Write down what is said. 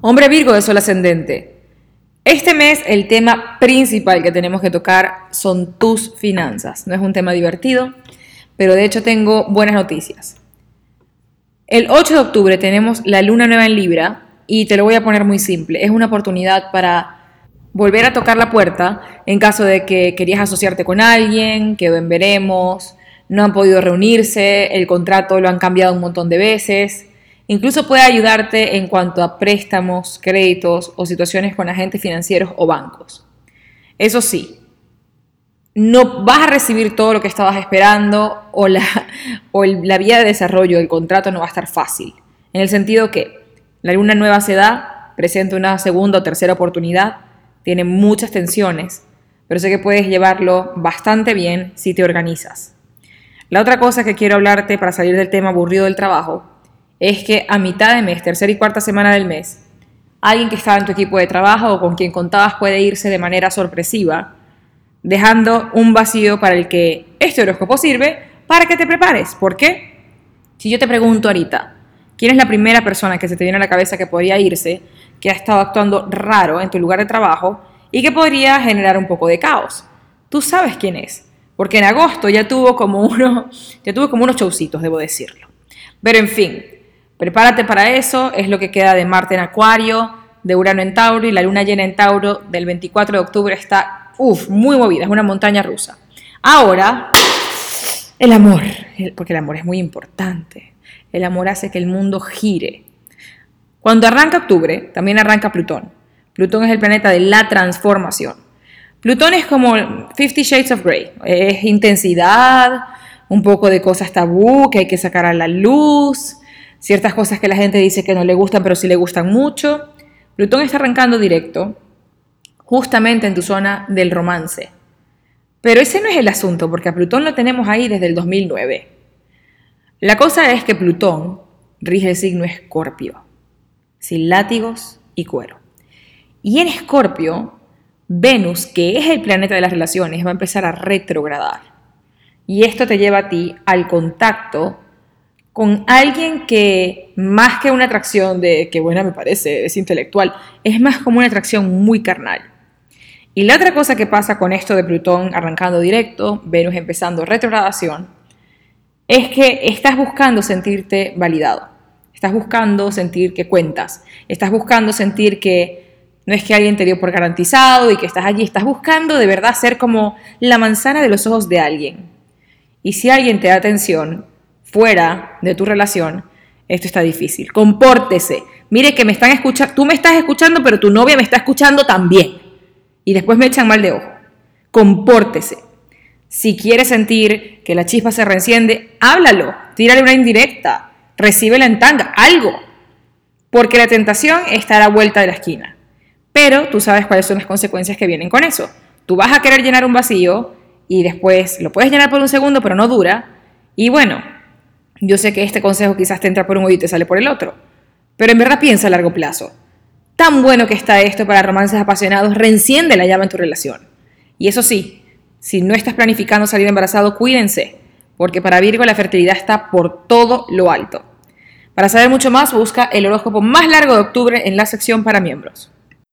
Hombre Virgo de Sol ascendente. Este mes el tema principal que tenemos que tocar son tus finanzas. No es un tema divertido, pero de hecho tengo buenas noticias. El 8 de octubre tenemos la luna nueva en Libra y te lo voy a poner muy simple. Es una oportunidad para volver a tocar la puerta en caso de que querías asociarte con alguien, quedó en veremos, no han podido reunirse, el contrato lo han cambiado un montón de veces. Incluso puede ayudarte en cuanto a préstamos, créditos o situaciones con agentes financieros o bancos. Eso sí, no vas a recibir todo lo que estabas esperando o la vía de desarrollo del contrato no va a estar fácil. En el sentido que la luna nueva se da, presenta una segunda o tercera oportunidad, tiene muchas tensiones, pero sé que puedes llevarlo bastante bien si te organizas. La otra cosa que quiero hablarte para salir del tema aburrido del trabajo es que a mitad de mes, tercera y cuarta semana del mes, alguien que estaba en tu equipo de trabajo o con quien contabas puede irse de manera sorpresiva, dejando un vacío para el que este horóscopo sirve para que te prepares. ¿Por qué? Si yo te pregunto ahorita, ¿quién es la primera persona que se te viene a la cabeza que podría irse, que ha estado actuando raro en tu lugar de trabajo y que podría generar un poco de caos? Tú sabes quién es, porque en agosto ya tuvo como unos showcitos, debo decirlo. Pero en fin, prepárate para eso, es lo que queda de Marte en Acuario, de Urano en Tauro y la luna llena en Tauro del 24 de octubre está muy movida, es una montaña rusa. Ahora, el amor, porque el amor es muy importante, el amor hace que el mundo gire. Cuando arranca octubre, también arranca Plutón. Plutón es el planeta de la transformación. Plutón es como 50 Shades of Grey, es intensidad, un poco de cosas tabú que hay que sacar a la luz, ciertas cosas que la gente dice que no le gustan, pero sí le gustan mucho. Plutón está arrancando directo, justamente en tu zona del romance. Pero ese no es el asunto, porque a Plutón lo tenemos ahí desde el 2009. La cosa es que Plutón rige el signo Escorpio, sin látigos y cuero. Y en Escorpio, Venus, que es el planeta de las relaciones, va a empezar a retrogradar. Y esto te lleva a ti al contacto con alguien que, más que una atracción de que buena me parece, es intelectual, es más como una atracción muy carnal. Y la otra cosa que pasa con esto de Plutón arrancando directo, Venus empezando retrogradación, es que estás buscando sentirte validado. Estás buscando sentir que cuentas. Estás buscando sentir que no es que alguien te dio por garantizado y que estás allí. Estás buscando de verdad ser como la manzana de los ojos de alguien. Y si alguien te da atención fuera de tu relación, esto está difícil. Compórtese. Mire que me están escuchando, tú me estás escuchando, pero tu novia me está escuchando también. Y después me echan mal de ojo. Compórtese. Si quieres sentir que la chispa se reenciende, háblalo. Tírale una indirecta. Recíbela en tanga. Algo. Porque la tentación está a la vuelta de la esquina. Pero tú sabes cuáles son las consecuencias que vienen con eso. Tú vas a querer llenar un vacío y después lo puedes llenar por un segundo, pero no dura. Y bueno, yo sé que este consejo quizás te entra por un oído y te sale por el otro, pero en verdad piensa a largo plazo. Tan bueno que está esto para romances apasionados, reenciende la llama en tu relación. Y eso sí, si no estás planificando salir embarazado, cuídense, porque para Virgo la fertilidad está por todo lo alto. Para saber mucho más, busca el horóscopo más largo de octubre en la sección para miembros.